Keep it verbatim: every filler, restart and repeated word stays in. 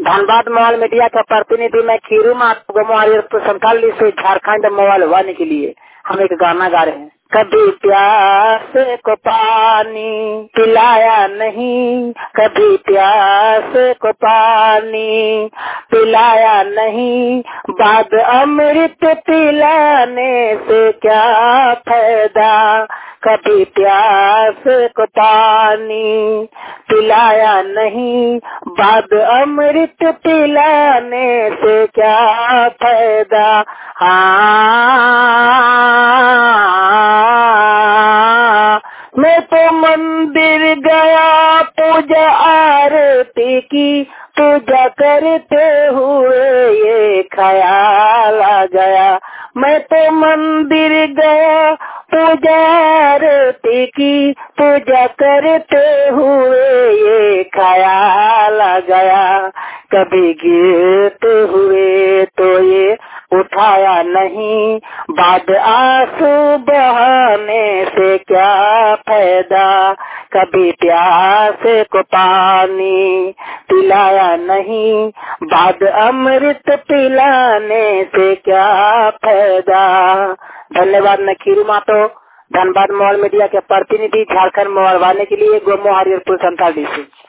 Dhanbad mobile media का प्रतिनिधि मैं खीरू मोबाइल संथाली से झारखंड मोबाइल वाने के लिए हम एक गाना गा रहे हैं। कभी प्यास को पानी पिलाया नहीं, कभी प्यास को पानी पिलाया नहीं, बाद अमृत पिलाने से क्या फायदा। कभी प्यास को पानी पिलाया नहीं, बाद अमृत पिलाने से क्या फायदा। हाँ मैं तो मंदिर गया पूजा आरती की, पूजा करते हुए ये ख्याल आ गया। मैं तो मंदिर गया पूजा आरती की, पूजा करते हुए ये ख्याल आ गया। कभी गिरते हुए तो ये उठाया नहीं, बाद आंसू बहाने से क्या फायदा। कभी प्यास को पानी पिलाया नहीं, बाद अमृत पिलाने से क्या फायदा। धन्यवाद। मैं खीरू मातो, धनबाद मोबाइल मीडिया के प्रतिनिधि, झारखंड मोबाइल वाले के लिए गोमो हरियरपुर संथाली से।